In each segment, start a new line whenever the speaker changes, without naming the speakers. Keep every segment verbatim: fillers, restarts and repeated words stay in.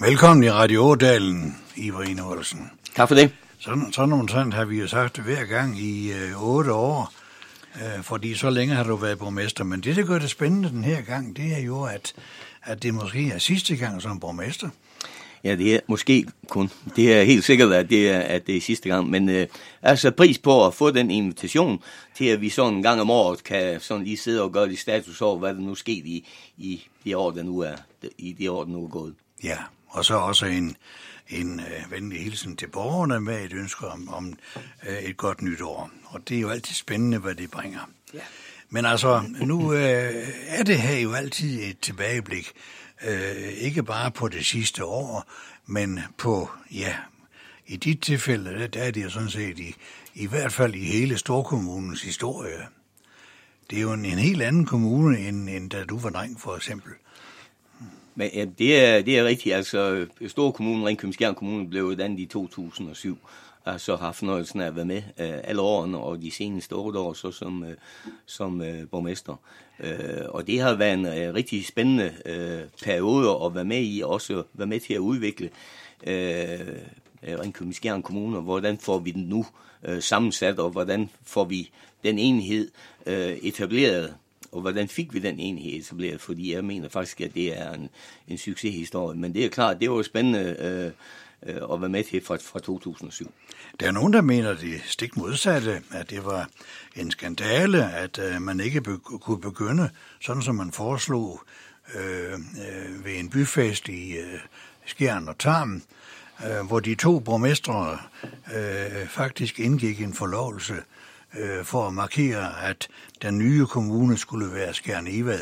Velkommen i Radio Ådalen, Ivar Enevoldsen.
Tak for det.
Sådan, sådan omtrent har vi jo sagt hver gang i øh, otte år, øh, fordi så længe har du været borgmester. Men det, der gør det spændende den her gang, det er jo, at, at det måske er sidste gang som borgmester.
Ja, det er måske kun. Det er helt sikkert, at det er, at det er sidste gang. Men øh, altså pris på at få den invitation til, at vi sådan en gang om året kan sådan lige sidde og gøre lidt status over, hvad der nu skete i, i de år, der nu er, i de år, der nu er gået.
Ja, og så også en, en øh, venlig hilsen til borgerne med et ønske om, om øh, et godt nytår. Og det er jo altid spændende, hvad det bringer. Ja. Men altså, nu øh, er det her jo altid et tilbageblik. Øh, ikke bare på det sidste år, men på, ja, i dit tilfælde, der er det jo sådan set i, i hvert fald i hele Storkommunens historie. Det er jo en, en helt anden kommune, end, end da du var dreng, for eksempel.
Men ja, det er, det er rigtigt. Altså, Storkommunen, Ringkøbing-Skjern Kommune, blev dannet i to tusind og syv. Og så har haft fornøjelsen af at være med øh, alle årene, og de seneste otte år så som, øh, som øh, borgmester. Øh, og det har været en øh, rigtig spændende øh, periode at være med i, og også være med til at udvikle øh, Ringkøbing-Skjern Kommune. Hvordan får vi den nu øh, sammensat, og hvordan får vi den enhed øh, etableret? Og hvordan fik vi den enhed etableret? Fordi jeg mener faktisk, at det er en, en succeshistorie. Men det er klart, det var spændende øh, at være med til fra, fra to tusind og syv.
Der er nogen, der mener det stik modsatte, at det var en skandale, at øh, man ikke be- kunne begynde, sådan som man foreslog øh, øh, ved en byfest i øh, Skjern og Tarm, øh, hvor de to borgmestre øh, faktisk indgik en forlovelse øh, for at markere, at den nye kommune skulle være Skjern-Evad.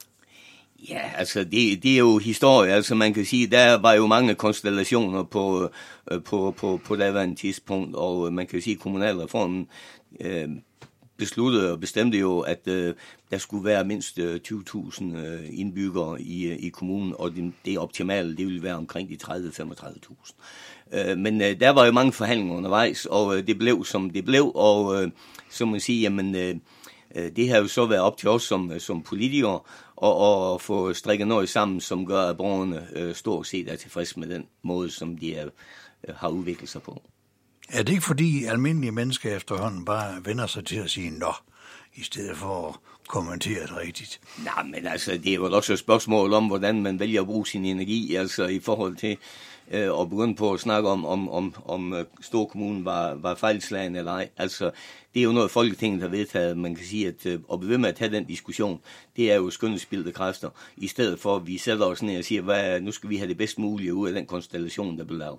Ja, altså det, det er jo historie. Altså man kan sige, der var jo mange konstellationer på på på på daværende tidspunkt, og man kan jo sige, at kommunalreformen øh, besluttede og bestemte jo, at øh, der skulle være mindst øh, tyve tusind øh, indbyggere i i kommunen, og det, det optimale, det ville være omkring de tredive til femogtredive tusind. Øh, men øh, der var jo mange forhandlinger undervejs, og øh, det blev som det blev, og øh, så må man sige, jamen øh, det har jo så været op til os som, som politikere at, at få strikket noget sammen, som gør, at borgerne øh, stort set er tilfredse med den måde, som de er, øh, har udviklet sig på.
Er det ikke fordi almindelige mennesker efterhånden bare vender sig til at sige nå, i stedet for at kommentere det rigtigt?
Nej, men altså, det er jo også et spørgsmål om, hvordan man vælger at bruge sin energi, altså i forhold til øh, at begynde på at snakke om, om, om, om Storkommunen var, var fejlslagen eller ej. Altså, det er jo noget, Folketinget har vedtaget. Man kan sige, at øh, at blive ved med at tage den diskussion, det er jo skønnesspildte kræfter, i stedet for at vi sætter os ned og siger, hvad, nu skal vi have det bedst mulige ud af den konstellation, der blev lavet.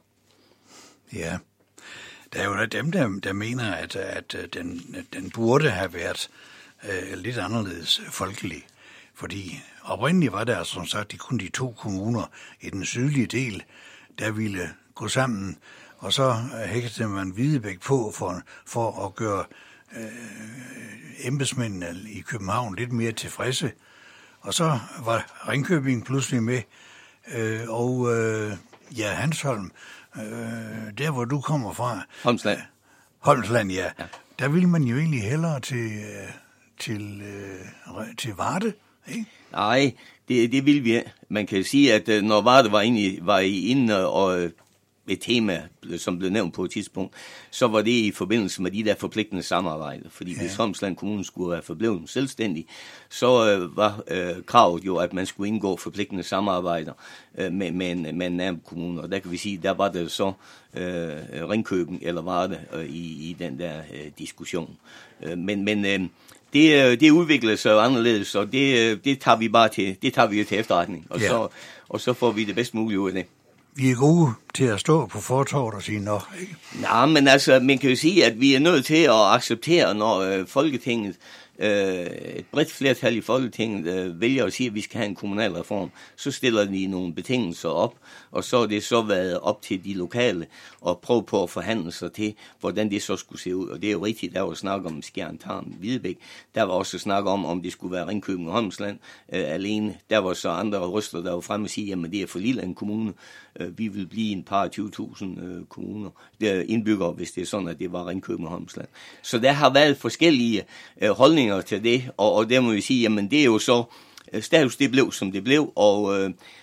Ja. Der er jo dem, der, der mener, at, at den, den burde have været øh, lidt anderledes folkelig. Fordi oprindeligt var der, altså, som sagt, de kun de to kommuner i den sydlige del, der ville gå sammen, og så hægtede man Hvidebæk på for, for at gøre øh, embedsmændene i København lidt mere tilfredse. Og så var Ringkøbing pludselig med, øh, og øh, ja, Hanstholm, øh, der hvor du kommer fra.
Holmsland.
Holmsland, ja. ja. Der ville man jo egentlig hellere til, til, øh, til Varde, ikke?
Nej, det, det vil vi. Man kan sige, at når Varde var inde, var inde og et tema, som blev nævnt på et tidspunkt, så var det i forbindelse med de der forpligtende samarbejder. Fordi ja. Hvis Holmsland Kommune skulle have forblevet selvstændig, så øh, var øh, kravet jo, at man skulle indgå forpligtende samarbejder øh, med, med, en, med en nærkommune. Og der kan vi sige, der var det så øh, Ringkøbing eller Varde øh, i, i den der øh, diskussion. Øh, men men øh, det, det udviklede sig anderledes, og det, det tager vi bare til, det tager vi til efterretning. Og, ja. så, og så får vi det bedst mulige ud af det.
Vi er gode til at stå på fortovet og sige nå, ikke?
Nej, men altså, man kan jo sige, at vi er nødt til at acceptere, når øh, Folketinget, øh, et bredt flertal i Folketinget, øh, vælger at sige, at vi skal have en kommunalreform, så stiller de nogle betingelser op, og så er det så været op til de lokale at prøve på at forhandle sig til, hvordan det så skulle se ud. Og det er jo rigtigt, der var snak om Skjern, Tarm, Hvidebæk. Der var også snak om, om det skulle være Ringkøbing og Holmsland øh, alene. Der var så andre røster, der var fremme og sige, jamen det er for lille en kommune. Øh, vi vil blive en par tyve tusind øh, kommuner, der indbyggere, hvis det er sådan, at det var Ringkøbing og Holmsland. Så der har været forskellige øh, holdninger til det, og, og der må vi sige, jamen det er jo så, status det blev, som det blev, og øh,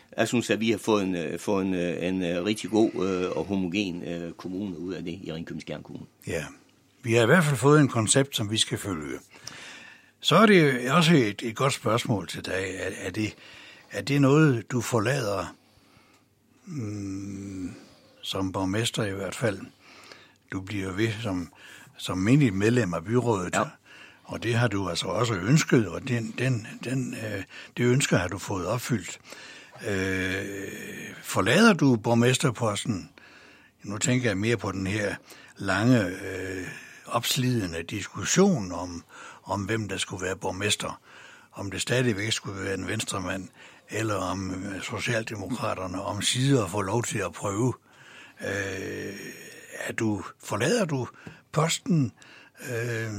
jeg synes, at vi har fået en, fået en, en, en rigtig god øh, og homogen øh, kommune ud af det i Ringkøbing-Skjern Kommune.
Ja, vi har i hvert fald fået en koncept, som vi skal følge. Så er det også et, et godt spørgsmål til dig. Er, er, det, er det noget, du forlader mm, som borgmester i hvert fald? Du bliver ved som, som menigt medlem af byrådet, ja. Og det har du altså også ønsket, og den, den, den, øh, det ønsker har du fået opfyldt. Øh, forlader du borgmesterposten? Nu tænker jeg mere på den her lange, øh, opslidende diskussion om, om, hvem der skulle være borgmester. Om det stadigvæk skulle være en venstremand, eller om Socialdemokraterne om sider får lov til at prøve. Øh, er du, forlader du posten øh,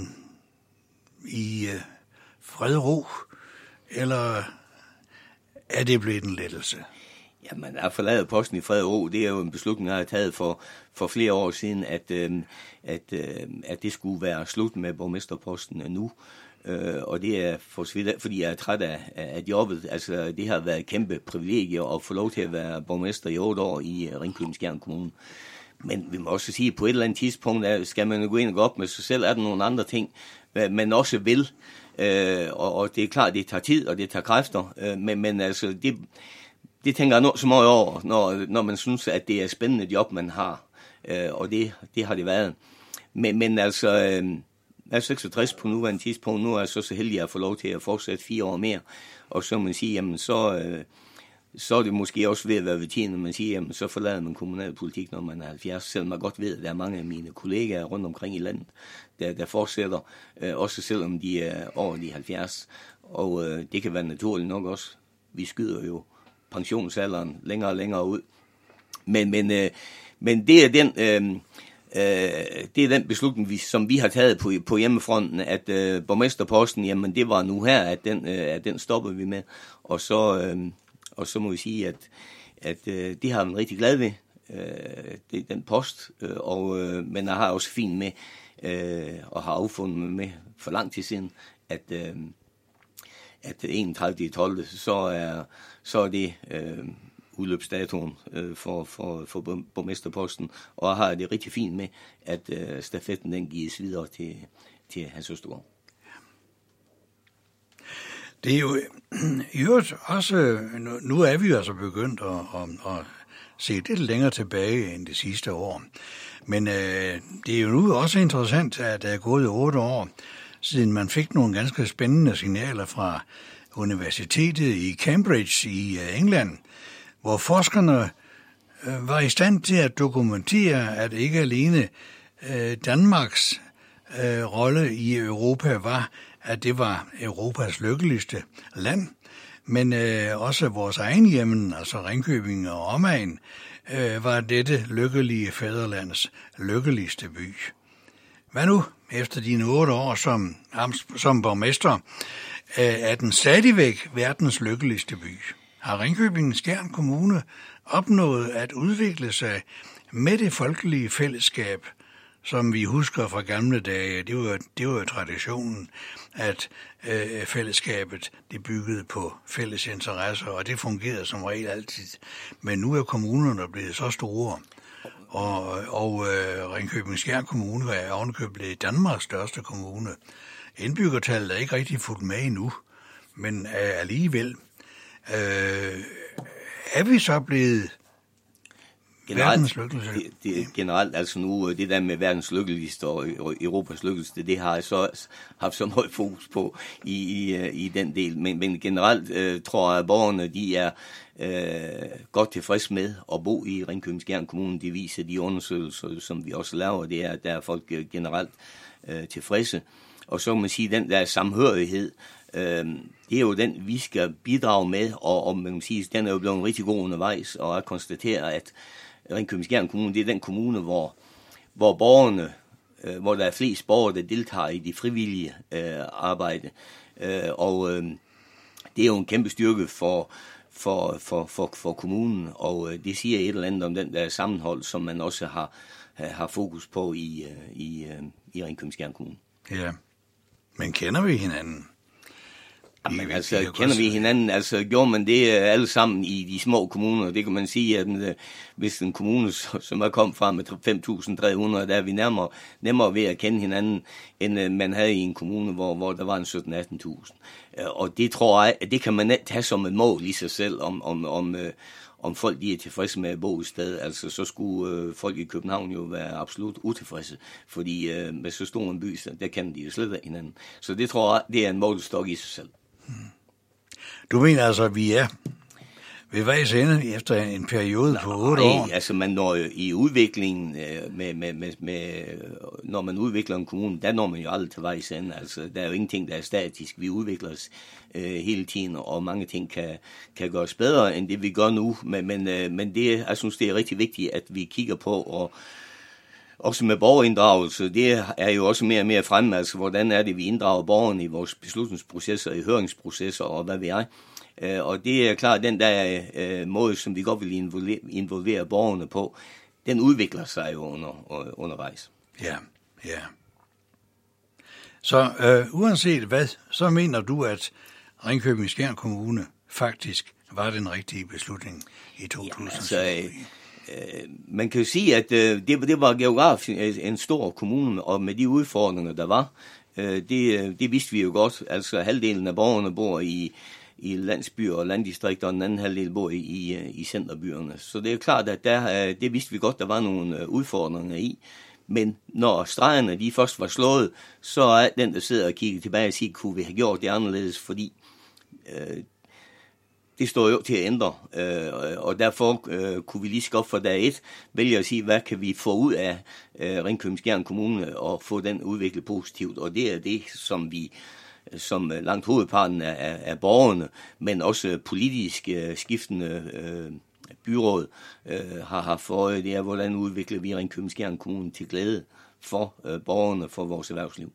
i øh, fred og ro, eller er det blevet en lettelse?
Jamen, at forlade posten i fred og ro, det er jo en beslutning, jeg har taget for, for flere år siden, at, øh, at, øh, at det skulle være slut med borgmesterposten nu. Øh, og det er for, fordi jeg er træt af, af jobbet. Altså, det har været et kæmpe privilegie at få lov til at være borgmester i otte år i Ringkøbing-Skjern Kommune. Men vi må også sige, at på et eller andet tidspunkt at skal man gå ind og gå op med sig selv. Er der nogle andre ting, man også vil. Øh, og, og det er klart, det tager tid, og det tager kræfter. Øh, men, men altså, det, det tænker jeg så meget over, når, når man synes, at det er et spændende job, man har. Øh, og det, det har det været. Men, men altså, øh, jeg er seksogtres på nuværende tidspunkt. Nu er jeg så så heldig at få lov til at fortsætte fire år mere. Og så man sige, jamen så... Øh, så er det måske også ved at være ved tiden, når man siger, jamen så forlader man kommunalpolitik, når man er halvfjerds, selvom man godt ved, at der er mange af mine kollegaer rundt omkring i landet, der, der fortsætter, øh, også selvom de er over de halvfjerds. Og øh, det kan være naturligt nok også. Vi skyder jo pensionsalderen længere og længere ud. Men, men, øh, men det er den... Øh, Øh, det er den beslutning, vi, som vi har taget på, på hjemmefronten, at øh, borgmesterposten, jamen det var nu her, at den, øh, at den stopper vi med. Og så, øh, og så må vi sige, at, at øh, det har man rigtig glad ved, øh, det er den post. Øh, og, øh, men jeg har også fint med, øh, og har affundet mig med for lang tid siden, at, øh, at enogtredivte tolvte så er, så er det... Øh, udløbsdatoen øh, for, for, for borgmesterposten, og har det rigtig fint med, at øh, stafetten den gives videre til, til Hans Østergaard.
Det er jo i øvrigt også, nu er vi jo altså begyndt at, at, at se lidt længere tilbage end det sidste år, men øh, det er jo nu også interessant, at der er gået otte år, siden man fik nogle ganske spændende signaler fra universitetet i Cambridge i England, hvor forskerne øh, var i stand til at dokumentere, at ikke alene øh, Danmarks øh, rolle i Europa var, at det var Europas lykkeligste land, men øh, også vores egen hjemmen, altså Ringkøbing og omegn, øh, var dette lykkelige fædrelands lykkeligste by. Hvad nu, efter dine otte år som, som borgmester, øh, er den stadigvæk verdens lykkeligste by? Har Ringkøbing-Skjern Kommune opnået at udvikle sig med det folkelige fællesskab, som vi husker fra gamle dage? Det var, det var jo traditionen, at øh, fællesskabet det byggede på fælles interesser, og det fungerede som regel altid. Men nu er kommunerne blevet så store, og, og øh, Ringkøbing-Skjern Kommune er ovenikøbet blevet Danmarks største kommune. Indbyggertallet er ikke rigtig fulgt med endnu, men er alligevel... Øh, er vi så blevet
generelt,
verdens lykkeligste?
Det, det, generelt, altså nu, det der med verdens lykkeligste og Europas lykkeligste, det har jeg så haft så meget fokus på i, i, i den del. Men, men generelt øh, tror jeg, at borgerne de er øh, godt tilfreds med at bo i Ringkøbing-Skjern Kommune. Det viser de undersøgelser, som vi også laver, det er, at der er folk generelt øh, tilfredse. Og så må man sige, den der samhørighed, øh, det er jo den, vi skal bidrage med, og, og man kan sige, den er jo blevet rigtig god undervejs, og jeg konstaterer, at Ringkøbing-Skjern Kommune, det er den kommune, hvor, hvor borgerne, øh, hvor der er flest borgere, der deltager i det frivillige øh, arbejde, øh, og øh, det er jo en kæmpe styrke for, for, for, for, for kommunen, og øh, det siger et eller andet om den der sammenhold, som man også har, har fokus på i, i, i Ringkøbing-Skjern Kommune.
Ja, men kender vi hinanden?
Jamen, altså, kender vi hinanden, altså gjorde man det alle sammen i de små kommuner, det kan man sige, at uh, hvis en kommune, som er kommet fra med fem tusind tre hundrede, der er vi nærmere, nemmere ved at kende hinanden, end uh, man havde i en kommune, hvor, hvor der var en sytten til atten tusind. Uh, og det tror jeg, at det kan man tage som et mål i sig selv, om, om, om, uh, om folk de er tilfredse med at bo i stedet. Altså, så skulle uh, folk i København jo være absolut utilfredse, fordi uh, med så stor en by, der kender de jo slet ikke hinanden. Så det tror jeg, det er en målestok i sig selv.
Du mener altså, at vi er ved vejs ende efter en periode på otte år?
Nej, altså man når i udviklingen, med, med, med, med, når man udvikler en kommune, der når man jo aldrig til vejs ende. Altså, der er jo ingenting, der er statisk. Vi udvikler os øh, hele tiden, og mange ting kan, kan gøres bedre, end det vi gør nu. Men, men, øh, men det, jeg synes, det er rigtig vigtigt, at vi kigger på, og også med borgerinddragelse, det er jo også mere og mere fremme, altså hvordan er det, vi inddrager borgerne i vores beslutningsprocesser, i høringsprocesser og hvad ved jeg. Og det er klart, den der måde, som vi godt vil involvere, involvere borgerne på, den udvikler sig jo under, undervejs.
Ja, ja. Så øh, uanset hvad, så mener du, at Ringkøbing-Skjern Kommune faktisk var den rigtige beslutning i to tusind?
Ja, altså, øh, man kan jo sige, at øh, det, det var geografisk en stor kommune, og med de udfordringer, der var, øh, det, det vidste vi jo godt. Altså halvdelen af borgerne bor i, i landsbyer og landdistrikter, og den anden halvdel bor i, i, i centerbyerne. Så det er klart, at der, det vidste vi godt, der var nogle udfordringer i. Men når stregerne de først var slået, så er den, der sidder og kigger tilbage og siger, kunne vi have gjort det anderledes, fordi øh, det står jo til at ændre, øh, og derfor øh, kunne vi lige så godt for dag et vælge at sige, hvad kan vi få ud af øh, Ringkøbing-Skjern Kommune og få den udviklet positivt, og det er det, som vi som langt hovedparten af, af, af borgerne, men også politisk øh, skiftende øh, byråd øh, har haft for øje, det er, hvordan udvikler vi Ringkøbing-Skjern Kommune til glæde for øh, borgerne, for vores erhvervsliv.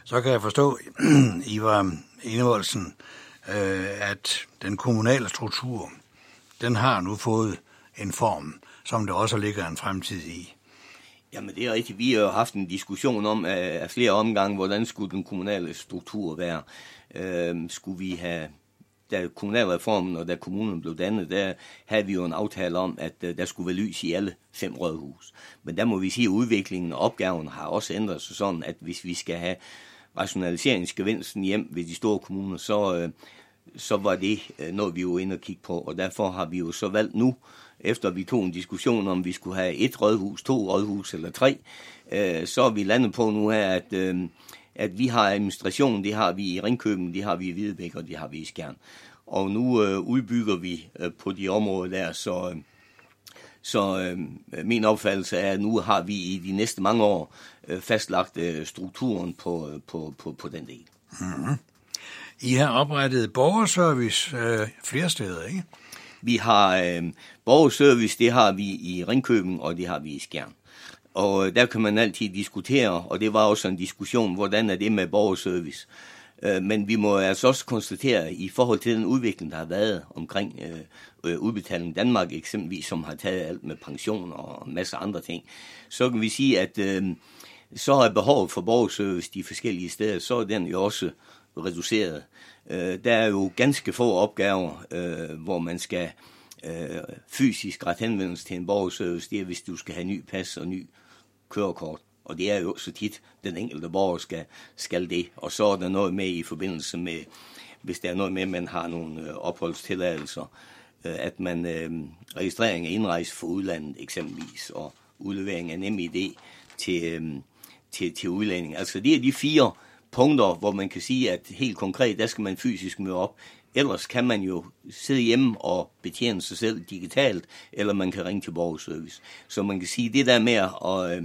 så kan jeg forstå, Ivar Enevoldsen, at den kommunale struktur, den har nu fået en form, som der også ligger en fremtid i.
Jamen det er rigtigt. Vi har jo haft en diskussion om af flere omgange, hvordan skulle den kommunale struktur være. Øh, skulle vi have, da kommunalreformen og da kommunen blev dannet, der havde vi jo en aftale om, at uh, der skulle være lys i alle fem rådhus. Men der må vi sige, at udviklingen og opgaven har også ændret sig sådan, at hvis vi skal have rationaliseringsgevinsten hjem ved de store kommuner, så, uh, så var det uh, noget, vi jo inde og kigge på. Og derfor har vi jo så valgt nu, efter vi tog en diskussion om, vi skulle have et rådhus, to rådhus eller tre, uh, så er vi landet på nu her, at... Uh, at vi har administration, det har vi i Ringkøbing, det har vi i Hvidebæk, og det har vi i Skjern. Og nu øh, udbygger vi øh, på de områder der, så, øh, så øh, min opfattelse er, at nu har vi i de næste mange år øh, fastlagt øh, strukturen på, øh, på, på, på den del.
Mm-hmm. I har oprettet borgerservice øh, flere steder, ikke?
Vi har øh, borgerservice, det har vi i Ringkøbing, og det har vi i Skjern. Og der kan man altid diskutere, og det var også en diskussion, hvordan er det med borgerservice. Men vi må altså også konstatere, i forhold til den udvikling, der har været omkring øh, Udbetaling Danmark eksempelvis, som har taget alt med pension og en masse andre ting, så kan vi sige, at øh, så er behovet for borgerservice de forskellige steder, så er den jo også reduceret. Øh, der er jo ganske få opgaver, øh, hvor man skal øh, fysisk ret henvendelse til en borgerservice. Det er, hvis du skal have ny pas og ny kørekort. Og det er jo så tit, den enkelte borger skal, skal det. Og så er der noget med i forbindelse med, hvis der er noget med, at man har nogle øh, opholdstilladelser, øh, at man øh, registrering af indrejse for udlandet eksempelvis, og udlevering af NemID til, øh, til, til udlænding. Altså det er de fire punkter, hvor man kan sige, at helt konkret, der skal man fysisk møde op. Ellers kan man jo sidde hjemme og betjene sig selv digitalt, eller man kan ringe til borgerservice. Så man kan sige, det der med at,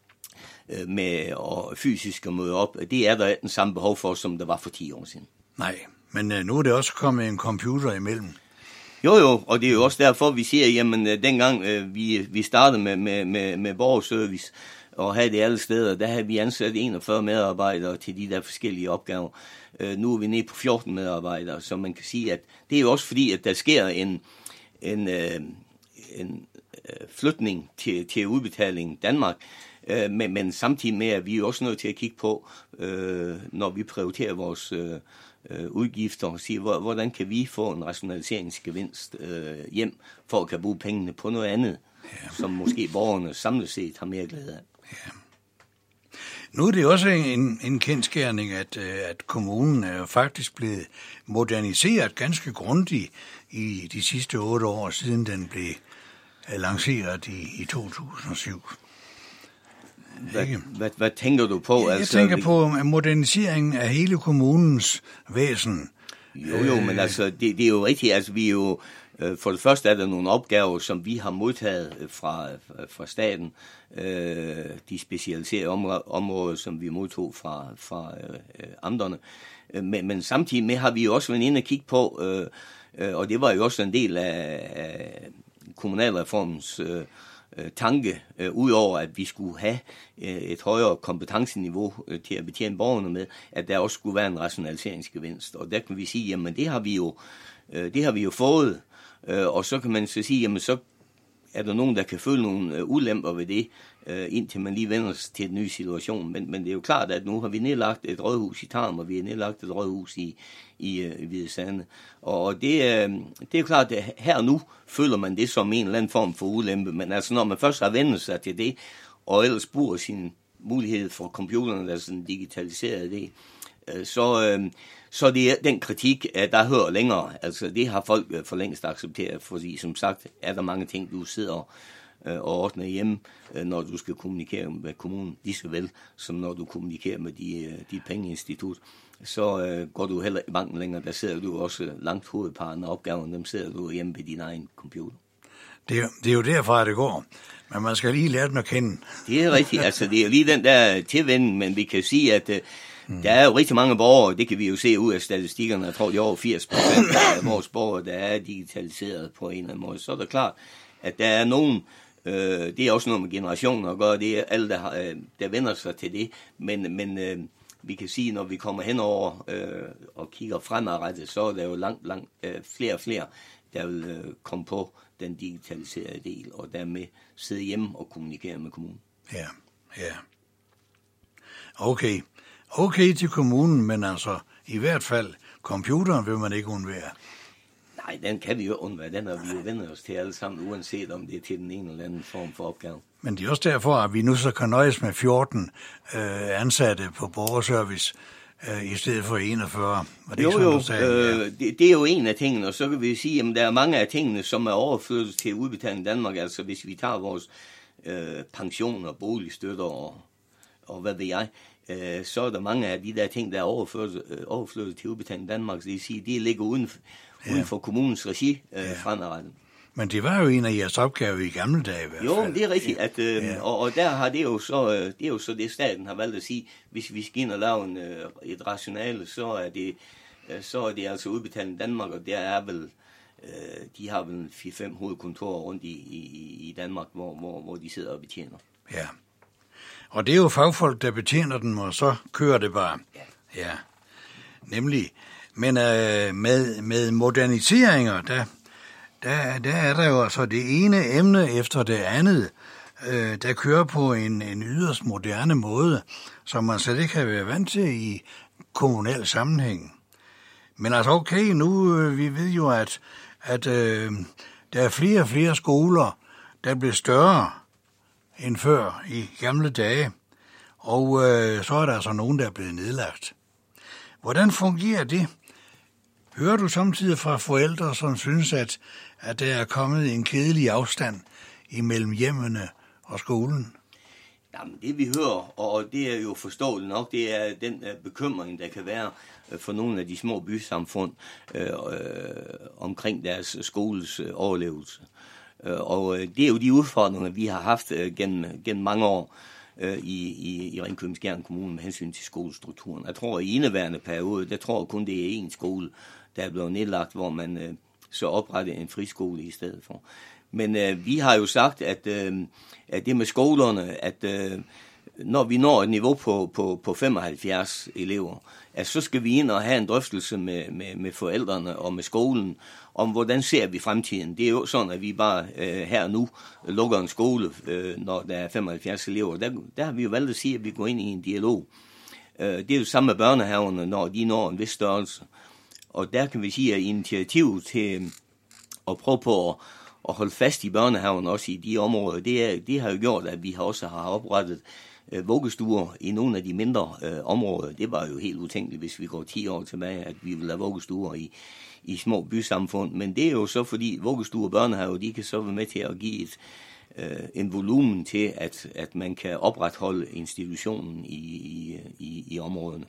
øh, med at fysisk at møde op, det er der den samme behov for, som der var for ti år siden.
Nej, men øh, nu er det også kommet en computer imellem.
Jo jo, og det er jo også derfor, vi siger, jamen dengang øh, vi, vi startede med, med, med, med borgerservice, og havde det alle steder, der havde vi ansat enogfyrre medarbejdere til de der forskellige opgaver. Uh, nu er vi nede på fjorten medarbejdere, så man kan sige, at det er jo også fordi, at der sker en, en, uh, en uh, flytning til, til Udbetaling Danmark, uh, men, men samtidig med, at vi er også nødt til at kigge på, uh, når vi prioriterer vores uh, udgifter, og sige, hvordan kan vi få en rationaliseringsgevinst uh, hjem, for at kan bruge pengene på noget andet, ja, som måske borgerne samlet set har mere glæde af.
Ja. Nu er det også en, en kendskærning, at, at kommunen er jo faktisk blevet moderniseret ganske grundigt i de sidste otte år, siden den blev lanceret i, i to tusind og syv.
Hvad, hvad, hvad tænker du på?
Jeg altså, tænker på moderniseringen af hele kommunens væsen.
Jo, jo, men altså, det, det er jo rigtigt. Altså, vi er jo, for det første er der nogle opgaver, som vi har modtaget fra, fra staten. De specialiserede områder, som vi modtog fra, fra amterne. Men, men samtidig med har vi jo også været inde og kigge på, og det var jo også en del af, af kommunalreformens tanke, øh, udover at vi skulle have øh, et højere kompetenceniveau øh, til at betjene borgerne med, at der også skulle være en rationaliseringsgevinst. Og der kan vi sige, jamen det har vi jo, øh, det har vi jo fået, øh, og så kan man så sige, jamen så er der nogen, der kan føle nogle øh, ulemper ved det, øh, indtil man lige vender sig til en ny situation. Men, men det er jo klart, at nu har vi nedlagt et rådhus i Tarm, og vi har nedlagt et rådhus i, i, øh, i Hvide Sande. Og det, øh, det er jo klart, at her og nu føler man det som en eller anden form for ulempe. Men altså, når man først har vendt sig til det, og ellers bruger sin mulighed for computeren, der sådan digitaliseret det, øh, så... Øh, Så det er den kritik, der hører længere. Altså det har folk for længst accepteret, fordi som sagt er der mange ting, du sidder og ordner hjemme, når du skal kommunikere med kommunen, lige så vel som når du kommunikerer med de, de pengeinstitut. Så går du heller i banken længere, der sidder du også langt hovedparten af opgaven, dem sidder du hjemme ved din egen computer.
Det er, det er jo derfra, det går. Men man skal lige lære den at kende.
Det er rigtigt. Altså det er lige den der tilvænning, men vi kan sige, at Mm. der er jo rigtig mange borgere, det kan vi jo se ud af statistikkerne, jeg tror, det er over firs procent af vores borgere, der er digitaliseret på en eller anden måde. Så er det klart, at der er nogen, øh, det er også noget med generationer at gøre, det er alle, der, har, der vender sig til det, men, men øh, vi kan sige, når vi kommer henover øh, og kigger fremadrettet, så er der jo langt, langt øh, flere og flere, der vil øh, komme på den digitaliserede del, og dermed sidde hjemme og kommunikere med kommunen.
Ja, ja. Okay. Okay til kommunen, men altså i hvert fald, computeren vil man ikke undvære.
Nej, den kan vi jo undvære. Den har vi jo vendt os til alle sammen, uanset om det er til den ene eller anden form for opgave.
Men det er også derfor, at vi nu så kan nøjes med fjorten øh, ansatte på borgerservice, øh, i stedet for enogfyrre. Var det
jo,
sådan,
jo,
du sagde?
Øh, ja. det, det er jo en af tingene, og så kan vi sige, at der er mange af tingene, som er overført til Udbetaling Danmark. Altså hvis vi tager vores øh, pensioner, boligstøtter og, og hvad ved jeg, øh, så er der mange af de der ting, der er overført, øh, overført til Udbetaling Danmark. Så det vil sige, de ligger uden, ja. uden for kommunens regi øh, ja. fremadrettet.
Men det var jo en af jeres opgaver i gamle dage i hvert
jo,
fald.
Jo, det er rigtigt, at, øh,
ja.
og, og der har det jo så øh, det er jo så det staten har valgt at sige, hvis vi skal ind og lave en, øh, et rationale, så er det øh, så er det altså Udbetaling Danmark, og der er vel øh, de har vel fire fem hovedkontorer rundt i, i, i Danmark, hvor, hvor, hvor de sidder og betjener.
Ja. Og det er jo fagfolk, der betjener den, og så kører det bare.
Ja.
Ja. Nemlig. Men øh, med, med moderniseringer, der Der, der er der jo altså det ene emne efter det andet, øh, der kører på en, en yderst moderne måde, som man slet ikke kan være vant til i kommunal sammenhæng. Men altså okay, nu øh, vi ved jo, at, at øh, der er flere og flere skoler, der bliver større end før i gamle dage, og øh, så er der altså nogen, der er blevet nedlagt. Hvordan fungerer det? Hører du samtidig fra forældre, som synes, at, at der er kommet en kedelig afstand imellem hjemmene og skolen?
Jamen, det vi hører, og det er jo forståeligt nok, det er den uh, bekymring, der kan være uh, for nogle af de små bysamfund uh, uh, omkring deres skoles uh, overlevelse. Uh, og uh, det er jo de udfordringer, vi har haft uh, gennem, gennem mange år uh, i, i, i Ringkøbing-Skjern Kommune med hensyn til skolestrukturen. Jeg tror, at i indeværende periode, der tror jeg kun, det er én skole, der er blevet nedlagt, hvor man uh, så oprettede en friskole i stedet for. Men øh, vi har jo sagt, at, øh, at det med skolerne, at øh, når vi når et niveau på, på, på femoghalvfjerds elever, at så skal vi ind og have en drøftelse med, med, med forældrene og med skolen, om hvordan ser vi fremtiden. Det er jo sådan, at vi bare øh, her nu lukker en skole, øh, når der er femoghalvfjerds elever. Der, der har vi jo valgt at sige, at vi går ind i en dialog. Øh, det er jo samme med børnehaverne, når de når en vis størrelse. Og der kan vi sige, at initiativet til at prøve på at og holde fast i børnehaven også i de områder, det, er, det har jo gjort, at vi også har oprettet øh, vuggestuer i nogle af de mindre øh, områder. Det var jo helt utænkeligt, hvis vi går ti år tilbage, at vi ville have vuggestuer i, i små bysamfund. Men det er jo så, fordi vuggestuer og børnehaver, de kan så være med til at give et, øh, en volumen til, at, at man kan opretholde institutionen i, i, i, i områderne.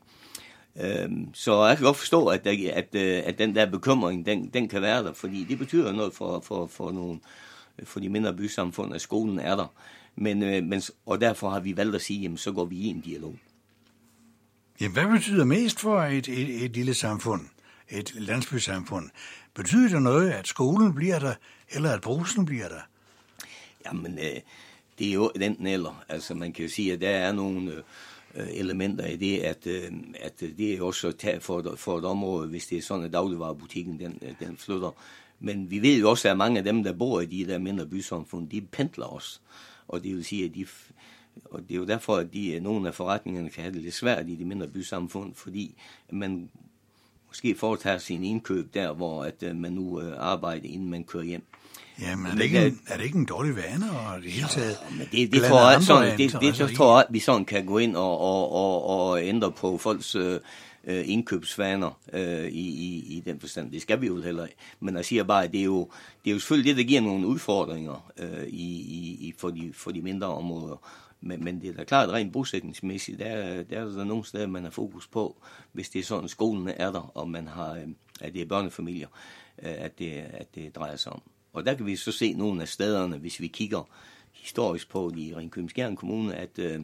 Så jeg kan godt forstå, at, der, at, at den der bekymring, den, den kan være der, fordi det betyder noget for, for, for, nogle, for de mindre bysamfund, at skolen er der. Men, men, og derfor har vi valgt at sige, jamen, så går vi i en dialog.
Jamen, hvad betyder mest for et, et, et lille samfund, et landsbysamfund? Betyder det noget, at skolen bliver der, eller at brusen bliver der?
Jamen, det er jo enten eller. Altså, man kan jo sige, at der er nogle elementer i det, at, at det er også at tage for, for et område, hvis det er sådan, at dagligvarebutikken den, den flytter. Men vi ved jo også, at mange af dem, der bor i de der mindre bysamfund, de pendler også. Og det vil sige, at de, og det er jo derfor, at de, nogle af forretningerne kan have det lidt svært i de mindre bysamfund, fordi man måske foretager sin indkøb der, hvor at man nu arbejder, inden man kører hjem.
Ja, men er det, ikke en, er det ikke en dårlig vane, og det hele taget?
Ja, men det, det, tror jeg, sådan, det, det, det tror jeg, at vi sådan kan gå ind og, og, og, og ændre på folks øh, indkøbsvaner øh, i, i, i den forstand. Det skal vi jo heller ikke. Men jeg siger bare, at det er jo, det er jo selvfølgelig det, der giver nogle udfordringer øh, i, i, for, de, for de mindre områder. Men, men det er da klart, at rent bosætningsmæssigt, der, der er der nogle steder, man har fokus på, hvis det er sådan, skolen er der, og man har, at det er børnefamilier, at det, at det drejer sig om. Og der kan vi så se nogle af stederne, hvis vi kigger historisk på i Ringkøbing-Skjern Kommune, at, øh,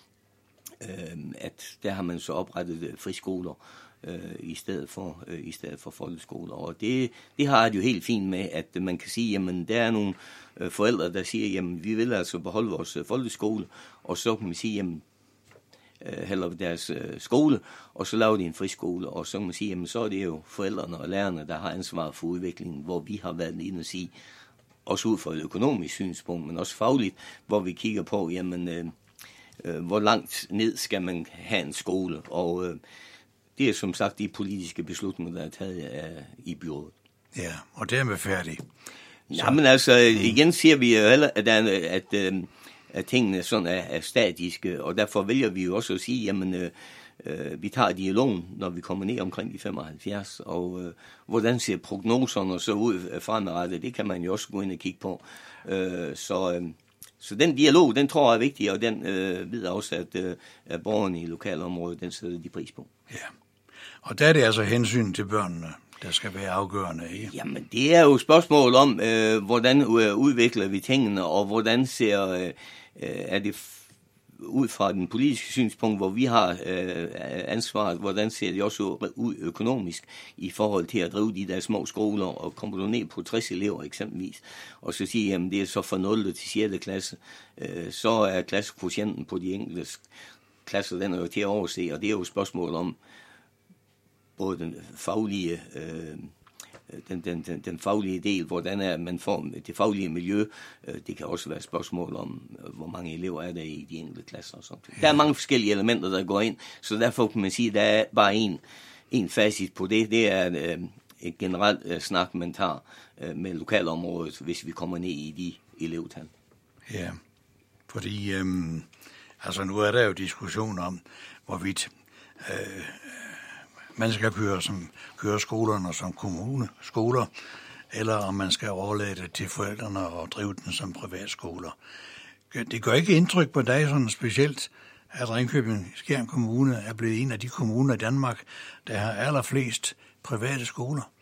at der har man så oprettet friskoler øh, i stedet for øh, i stedet for folkeskoler. Og det, det har det jo helt fint med, at man kan sige, jamen der er nogle øh, forældre, der siger, jamen vi vil altså beholde vores øh, folkeskole, og så kan man sige, jamen øh, eller deres øh, skole, og så laver de en friskole, og så kan man sige, jamen så er det jo forældrene og lærerne, der har ansvar for udviklingen, hvor vi har været inde og sige, også ud fra et økonomisk synspunkt, men også fagligt, hvor vi kigger på, jamen, øh, øh, hvor langt ned skal man have en skole, og øh, det er som sagt de politiske beslutninger, der er taget af, i byrådet.
Ja, og dermed færdig.
Jamen altså, igen siger vi jo heller, at, at, at, at, at tingene sådan er, er statiske, og derfor vælger vi jo også at sige, jamen, øh, øh, vi tager dialogen, når vi kommer ned omkring de femoghalvfjerds, og øh, hvordan ser prognoserne så ud fremadrettet, det kan man jo også gå ind og kigge på. Øh, så, øh, så den dialog, den tror jeg er vigtig, og den øh, ved også, at, øh, at borgerne i lokalområdet, den sætter de pris på.
Ja, og der er det altså hensyn til børnene, der skal være afgørende, ikke?
Jamen, det er jo et spørgsmål om, øh, hvordan øh, udvikler vi tingene, og hvordan ser, øh, er det f- ud fra den politiske synspunkt, hvor vi har øh, ansvaret, hvordan ser det også ud økonomisk i forhold til at drive de der små skoler, og komme ned på tres elever eksempelvis, og så sige, jamen det er så fra nul til sjette klasse, øh, så er klassekvotienten på de enkelte klasser, den er jo til at overse, og det er jo et spørgsmål om, både den faglige, øh, den, den, den, den faglige del, hvordan er man får det faglige miljø. Øh, det kan også være et spørgsmål om, hvor mange elever er der i de enkelte klasser og sådan. Ja. Der er mange forskellige elementer, der går ind, så derfor kan man sige, at der er bare en, en facit på det. Det er øh, et generelt øh, snak, man tager øh, med lokalområdet, hvis vi kommer ned i de elevtal.
Ja, fordi øh, altså nu er der jo diskussion om, hvorvidt øh, man skal køre, som, køre skolerne som kommuneskoler, eller om man skal overlade det til forældrene og drive den som privatskoler. Det gør ikke indtryk på dig sådan specielt, at Ringkøbing-Skjern Kommune er blevet en af de kommuner i Danmark, der har allerflest private skoler.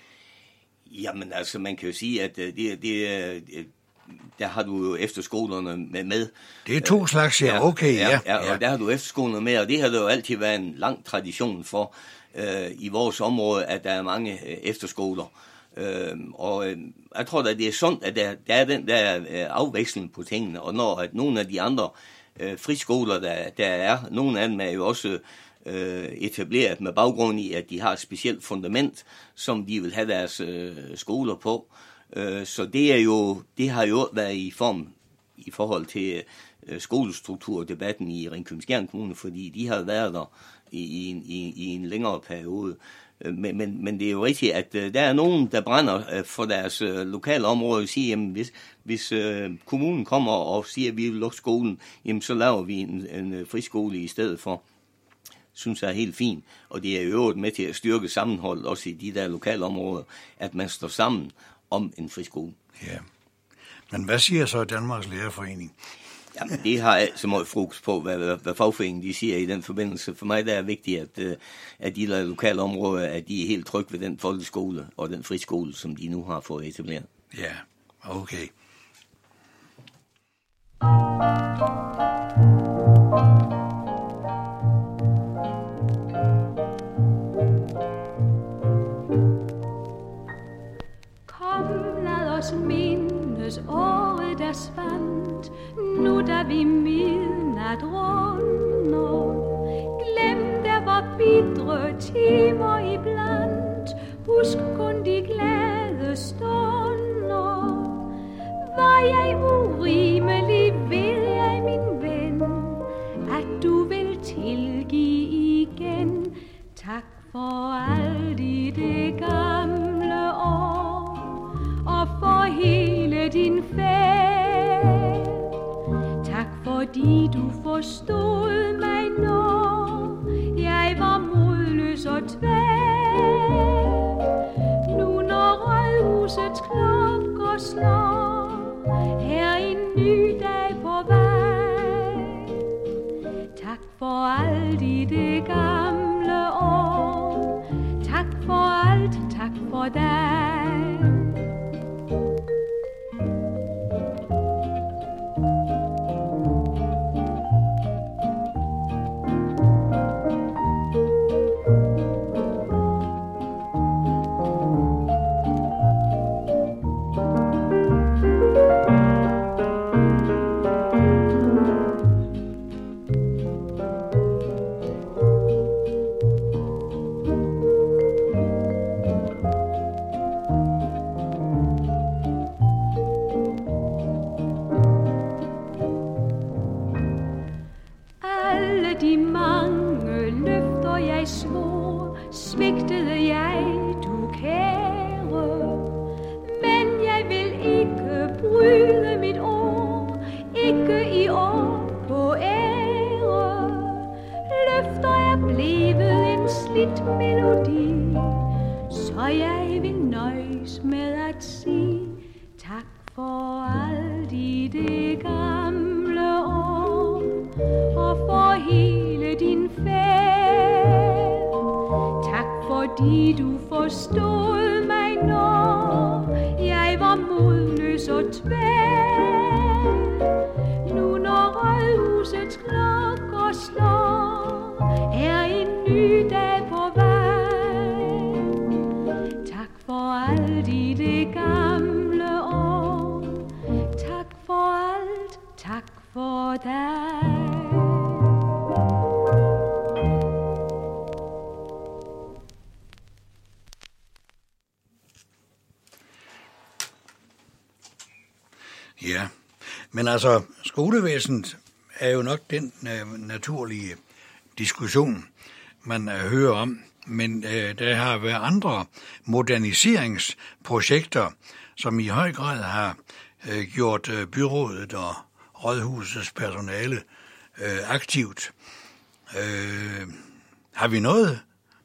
Jamen altså, man kan jo sige, at det, det, det der har du jo efterskolerne med. med.
Det er to slags, ja, okay, ja.
Ja, ja, og der har du efterskolerne med, og det har der jo altid været en lang tradition for øh, i vores område, at der er mange øh, efterskoler. Øh, og øh, jeg tror da, det er sundt, at der, der er den der øh, afveksling på tingene, og når at nogle af de andre øh, friskoler, der, der er, nogle af dem er jo også øh, etableret med baggrund i, at de har et specielt fundament, som de vil have deres øh, skoler på. Så det er jo, det har jo været i form i forhold til skolestrukturdebatten i Ringkøbing-Skjern Kommune, fordi de har været der i, i, i, i en længere periode. Men, men, men det er jo rigtigt, at der er nogen, der brænder for deres lokale område og siger, jamen hvis, hvis kommunen kommer og siger, at vi vil lukke skolen, jamen så laver vi en, en friskole i stedet for. Synes jeg er helt fint, og det er jo øvrigt med til at styrke sammenholdet også i de der lokale områder, at man står sammen om en friskole.
Ja. Men hvad siger så Danmarks Lærerforening?
Jamen, det har altså meget fokus på, hvad, hvad, hvad fagforeningen de siger i den forbindelse. For mig der er vigtigt, at, at de der lokale områder, at de er helt trygge ved den folkeskole og den friskole, som de nu har fået etableret.
Ja, okay.
Mindes året der svandt, nu da vi midnat runder. Glem der var bitre timer iblandt, husk kun de glade stunder. Var jeg urimelig, ved jeg, min ven, at du vil tilgive igen. Tak for alt i det gamle år, og for hele din færd. Tak fordi du forstod mig, når jeg var modløs og tvær. Nu når rådhusets klokker slår, her en ny dag på vej. Tak for alt i det gamle år, tak for alt, tak for dig. at sige tak for alt i det gamle år, og for hele din færd. Tak fordi du forstod mig, når jeg var modløs og tvær. Nu når rådhusets klokker slår, er en ny dag på vej. Tak for alt i det gamle år, tak for alt, tak for dig.
Ja, men altså, skolevæsenet er jo nok den øh, naturlige diskussion, man øh, hører om. Men øh, der har været andre moderniseringsprojekter, som i høj grad har øh, gjort øh, byrådet og rådhusets personale øh, aktivt. Øh, har vi noget?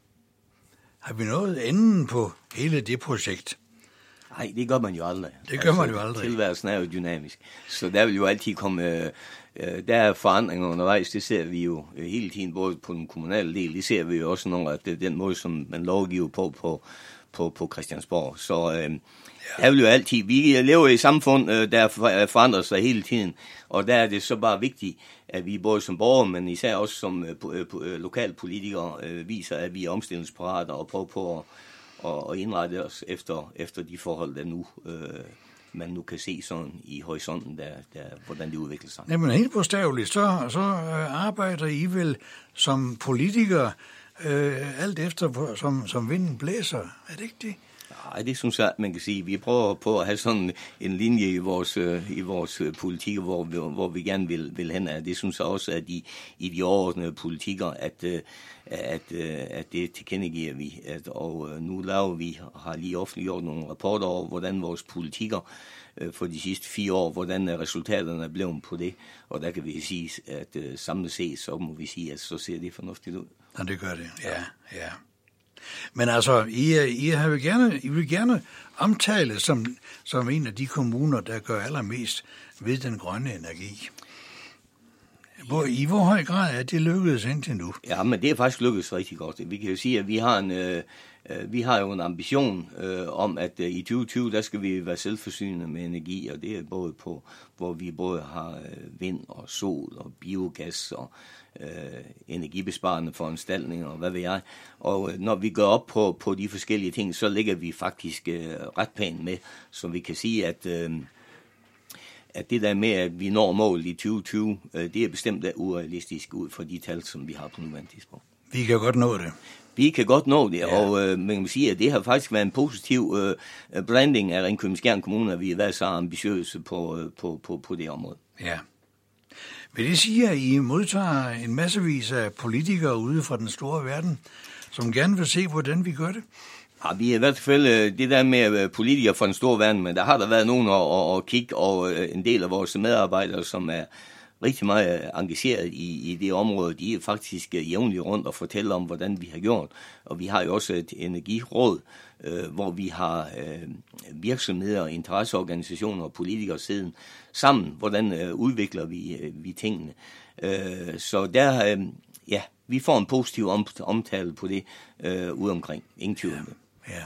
Har vi noget enden på hele det projekt?
Nej, det gør man jo aldrig.
Det gør altså, man jo aldrig.
Tilværelsen er jo dynamisk. Så der vil jo altid komme, øh, der er forandringer undervejs, det ser vi jo hele tiden, både på den kommunale del, det ser vi jo også nogle, at det er den måde, som man lovgiver på på, på, på Christiansborg. Så øh, ja. Der vil jo altid, vi lever i et samfund, øh, der forandrer sig hele tiden, og der er det så bare vigtigt, at vi både som borgere, men især også som øh, øh, lokalpolitikere, øh, viser, at vi er omstillingsparate og prøver på at og indrette os efter, efter de forhold, der nu, øh, man nu kan se sådan i horisonten, der, der, hvordan det udvikler sig.
Jamen helt bogstaveligt, så, så øh, arbejder I vel som politikere øh, alt efter, som, som vinden blæser. Er det ikke det?
Nej, det synes jeg, man kan sige. Vi prøver på at have sådan en linje i vores, øh, i vores politik, hvor vi, hvor vi gerne vil, vil hen. Det synes jeg også, at i, i de overordnede politikker, at, øh, at, øh, at det tilkendegiver vi. At, og øh, nu laver vi, har lige offentliggjort nogle rapporter over, hvordan vores politikker øh, for de sidste fire år, hvordan resultaterne er blevet på det. Og der kan vi sige, at øh, samlet set, så må vi sige, at så ser det fornuftigt ud.
Ja, det gør det. Ja, ja. Men altså, I, I, har jo gerne, I vil gerne omtale som, som en af de kommuner, der gør allermest ved den grønne energi. Hvor, I hvor høj grad er det lykkedes indtil nu?
Ja, men det er faktisk lykkedes rigtig godt. Vi kan jo sige, at vi har en, øh, vi har jo en ambition øh, om, at øh, i tyve tyve, der skal vi være selvforsynende med energi, og det er både på, hvor vi både har øh, vind og sol og biogas og øh, energibesparende foranstaltninger og hvad ved jeg. Og øh, når vi går op på, på de forskellige ting, så ligger vi faktisk øh, ret pænt med, så vi kan sige, at øh, at det der med, at vi når mål i tyve tyve, øh, det er bestemt urealistisk ud fra de tal, som vi har på nuværende tidspunkt.
Vi kan godt nå det.
Vi kan godt nå det,
ja.
og øh, man kan sige, at det har faktisk været en positiv øh, branding af Ringkøbing-Skjern Kommune, at vi har været så ambitiøse på, øh, på, på, på det område.
Ja. Vil det sige, at I modtager en massevis af politikere ude fra den store verden, som gerne vil se, hvordan vi gør det?
Ja, vi er i hvert fald det der med politikere fra den store verden, men der har der været nogen at, at kigge, og en del af vores medarbejdere, som er rigtig meget engageret i, i det område, de er faktisk jævnligt rundt og fortæller om, hvordan vi har gjort. Og vi har jo også et energiråd, øh, hvor vi har øh, virksomheder, interesseorganisationer og politikere siden sammen, hvordan øh, udvikler vi, øh, vi tingene. Øh, så der, øh, ja, vi får en positiv omtale på det øh, ude omkring. Ingen tvivl om det.
Ja.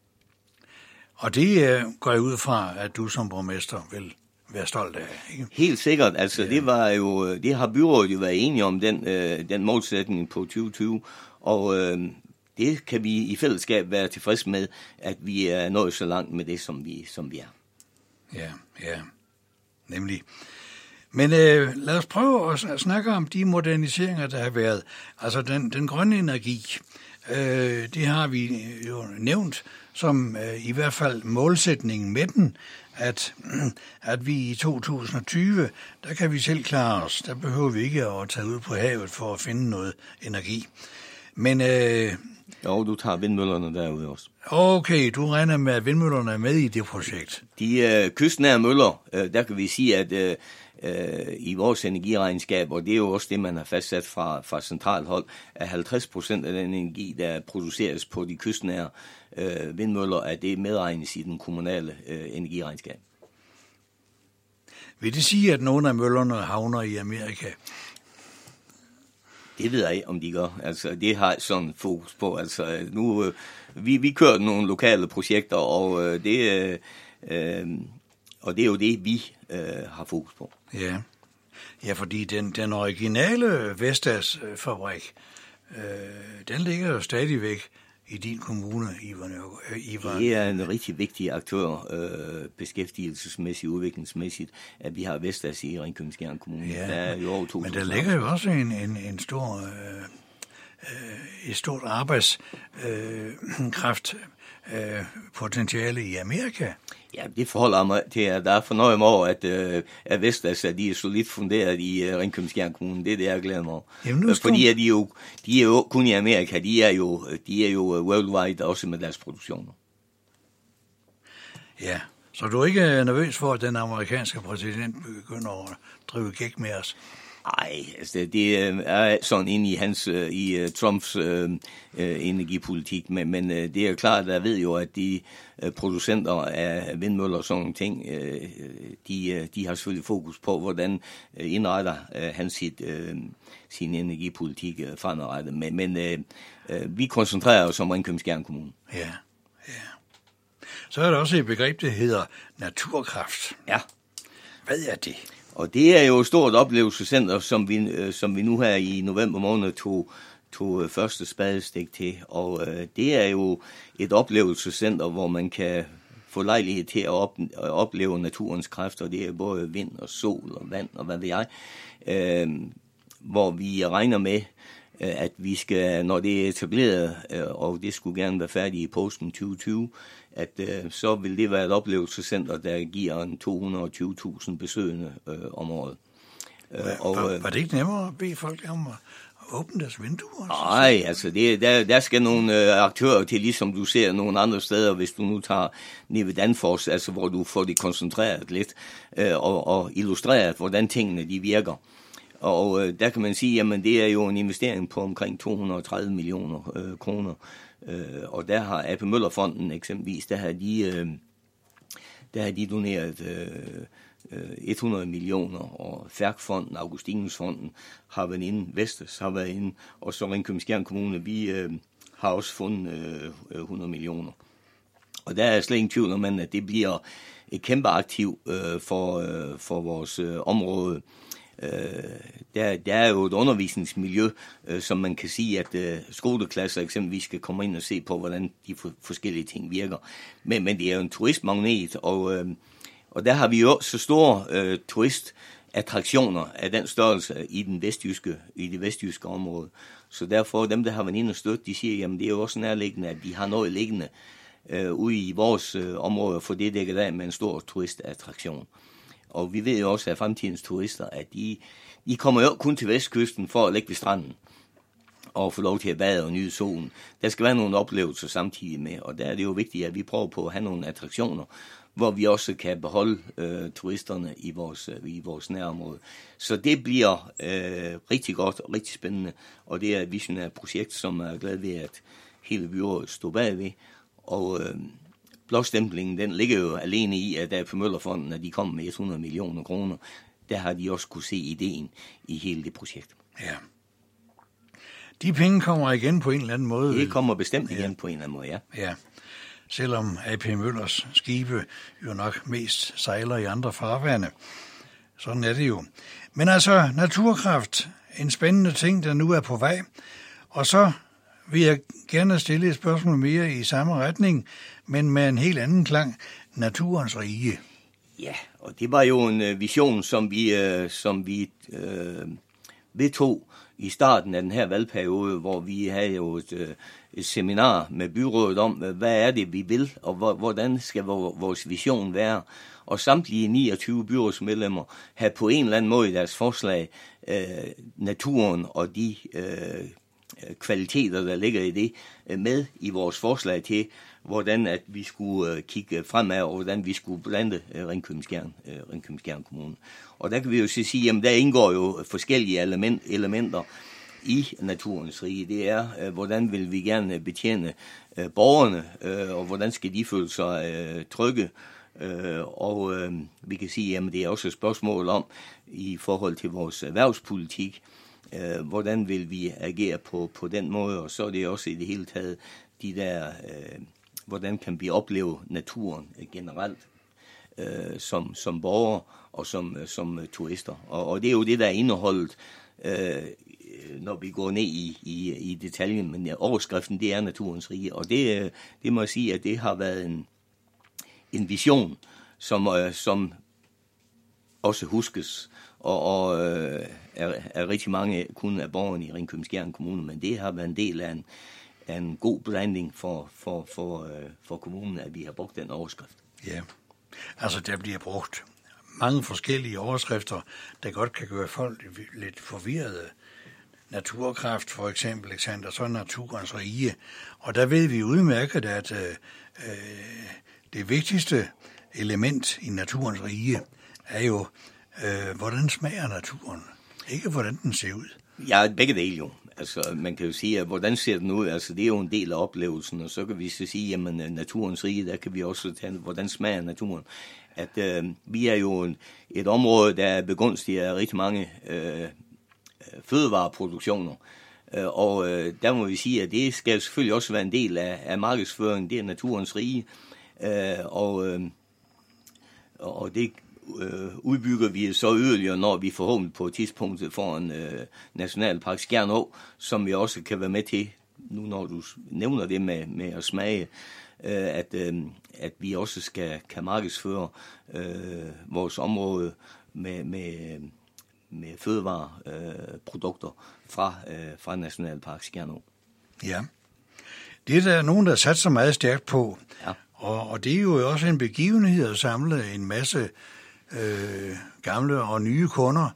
Og det øh, går jeg ud fra, at du som borgmester vil være stolt af, ikke?
Helt sikkert. Altså, ja. det var jo, det har byrådet jo været enige om, den, øh, den målsætning på tyve tyve, og øh, det kan vi i fællesskab være tilfreds med, at vi er nået så langt med det, som vi, som vi er.
Ja, ja, nemlig. Men øh, lad os prøve at snakke om de moderniseringer, der har været. Altså den, den grønne energi, øh, det har vi jo nævnt som øh, i hvert fald målsætningen med den, at, at vi i to tusind og tyve, der kan vi selv klare os. Der behøver vi ikke at tage ud på havet for at finde noget energi. Men øh,
jo, du tager vindmøllerne derude også.
Okay, du regner med, at vindmøllerne er med i det projekt.
De øh, kystnære møller, øh, der kan vi sige, at, øh, øh, i vores energiregnskab, og det er jo også det, man har fastsat fra, fra centralt hold, at halvtreds procent af den energi, der produceres på de kystnære øh, vindmøller, at det medregnes i den kommunale øh, energiregnskab.
Vil det sige, at nogle af møllerne havner i Amerika?
Det ved jeg ikke, om de gør. Altså, det har sådan fokus på. Altså, nu, øh, vi, vi kører nogle lokale projekter, og øh, det, øh, øh, og det er jo det, vi øh, har fokus på.
Ja, ja, fordi den, den originale Vestas-fabrik, øh, den ligger jo stadigvæk i din kommune, Ivar. Ivar.
Det er en rigtig vigtig aktør, øh, beskæftigelsesmæssigt, udviklingsmæssigt, at vi har Vestas i Ringkøbing-Skjern Kommune.
Ja,
der er jo over
men der ligger jo også en, en, en stor, øh, øh, et stort arbejdskraft øh, potentiale i Amerika.
Ja, det forholder mig til, at der er fornøjet mig over, at, øh, at Vestas at de er solidt funderet i uh, Ringkøbing-Skjern Kommune. Det er det, jeg glæder mig over. Jamen, fordi at de, jo, de er jo kun i Amerika, de er jo, de er jo worldwide også med deres produktioner.
Ja, så du er ikke nervøs for, at den amerikanske præsident begynder at drive gæk med os?
Nej, altså det er sådan inde i hans i Trumps øh, energipolitik, men, men det er klart, at jeg ved jo, at de producenter af vindmøller og sådan nogle ting, øh, de, de har selvfølgelig fokus på, hvordan indretter han sit, øh, sin energipolitik fremadrettet. Men, men øh, vi koncentrerer os om Ringkøbing-Skjern Kommune.
Ja, ja. Så er der også et begreb, der hedder naturkraft.
Ja.
Hvad er det?
Og det er jo et stort oplevelsescenter, som vi, øh, som vi nu her i november måned tog, tog første spadestik til. Og øh, det er jo et oplevelsescenter, hvor man kan få lejlighed til at, op, at opleve naturens kræfter. Det er både vind og sol og vand og hvad ved jeg. Øh, hvor vi regner med, at vi skal, når det er etableret, og det skulle gerne være færdigt i påsken tyve tyve, at øh, så vil det være et oplevelsescenter, der giver en to hundrede og tyve tusind besøgende øh, om året.
Øh, og, var, var det ikke nemmere at bede folk om at åbne deres vinduer?
Nej, altså det, der, der skal nogle øh, aktører til, ligesom du ser nogle andre steder, hvis du nu tager ned ved Danfoss, altså hvor du får det koncentreret lidt, øh, og, og illustreret, hvordan tingene de virker. Og øh, der kan man sige, jamen det er jo en investering på omkring to hundrede og tredive millioner øh, kroner. Øh, og der har A P Møller-fonden eksempelvis, der har de, øh, der har de doneret øh, hundrede millioner, og Færkfonden, Augustinusfonden har været inde, Vestas har været inde, og så Ringkøbing-Skjern Kommune, vi øh, har også fundet øh, hundrede millioner. Og der er slet ingen tvivl om, at det bliver et kæmpe aktiv øh, for, øh, for vores øh, område. Uh, der, der er jo et undervisningsmiljø, uh, som man kan sige, at uh, skoleklasser eksempelvis skal komme ind og se på, hvordan de for, forskellige ting virker. Men, men det er jo en turistmagnet, og, uh, og der har vi jo så store uh, turistattraktioner af den størrelse i, den vestjyske, i det vestjyske område. Så derfor, dem der har været inde og støtte, de siger, jamen det er jo også nærliggende, at vi har noget liggende uh, ude i vores uh, område, for det dækker af med en stor turistattraktion. Og vi ved jo også, at fremtidens turister, at de, de kommer jo kun til vestkysten for at ligge ved stranden og få lov til at bade og nyde solen. Der skal være nogle oplevelser samtidig med, og der er det jo vigtigt, at vi prøver på at have nogle attraktioner, hvor vi også kan beholde øh, turisterne i vores, øh, i vores nærområde. Så det bliver øh, rigtig godt og rigtig spændende, og det er et visionært projekt, som er glad ved, at hele byrådet står bagved, og øh, blåstemplingen, den ligger jo alene i, at der på Møllerfonden, at de kom med hundrede millioner kroner, der har de også kunne se ideen i hele det projekt.
Ja. De penge kommer igen på en eller anden måde.
Det kommer bestemt igen
ja.
på en eller anden måde, ja.
Ja. Selvom A P Møllers skibe jo nok mest sejler i andre farvande. Sådan er det jo. Men altså, naturkraft, en spændende ting, der nu er på vej. Og så vil jeg gerne stille et spørgsmål mere i samme retning, men med en helt anden klang. Naturens rige.
Ja, og det var jo en vision, som vi, øh, som vi øh, vedtog i starten af den her valgperiode, hvor vi havde jo et, et seminar med byrådet om, hvad er det, vi vil, og hvordan skal vores vision være. Og samtlige niogtyve byrådsmedlemmer har på en eller anden måde i deres forslag øh, naturen og de øh, kvaliteter, der ligger i det, med i vores forslag til, hvordan at vi skulle kigge fremad, og hvordan vi skulle blande Ringkøbing-Skjern, Ringkøbing-Skjern Kommune. Og der kan vi jo så sige, at der indgår jo forskellige element, elementer i naturens rige. Det er, hvordan vil vi gerne betjene borgerne, og hvordan skal de føle sig trygge. Og vi kan sige, at det er også et spørgsmål om, i forhold til vores erhvervspolitik, hvordan vil vi agere på, på den måde, og så er det også i det hele taget de der, hvordan kan vi opleve naturen generelt som, som borgere og som, som turister. Og, og det er jo det, der er indeholdt, når vi går ned i, i, i detaljen, men overskriften, det er naturens rige, og det, det må jeg sige, at det har været en, en vision, som, som også huskes, og, og er, er rigtig mange kun af borgerne i Ringkøbing-Skjern Kommune, men det har været en del af en, af en god branding for, for, for, for kommunen, at vi har brugt den overskrift.
Ja, altså der bliver brugt mange forskellige overskrifter, der godt kan gøre folk lidt forvirrede. Naturkraft for eksempel, Alexander, så naturens rige. Og der ved vi udmærket, at øh, det vigtigste element i naturens rige er jo, øh, hvordan smager naturen, ikke hvordan den ser ud.
Ja, begge dele jo. Altså, man kan jo sige, at hvordan ser den ud? Altså, det er jo en del af oplevelsen, og så kan vi så sige, jamen, naturens rige, der kan vi også tage, hvordan smager naturen. At øh, vi er jo en, et område, der er begunstiget af rigtig mange øh, fødevareproduktioner, øh, og øh, der må vi sige, at det skal selvfølgelig også være en del af, af markedsføringen, det er naturens rige, øh, og, øh, og det øh, udbygger vi så yderligere, når vi forhåbentlig på et tidspunkt får en øh, nationalpark Skjern Å, som vi også kan være med til, nu når du nævner det med, med at smage, øh, at, øh, at vi også skal kan markedsføre øh, vores område med, med, med fødevareprodukter øh, fra, øh, fra nationalpark Skjern Å.
Ja, det er der nogen, der satser meget stærkt på,
ja.
og, og det er jo også en begivenhed at samle en masse øh, gamle og nye kunder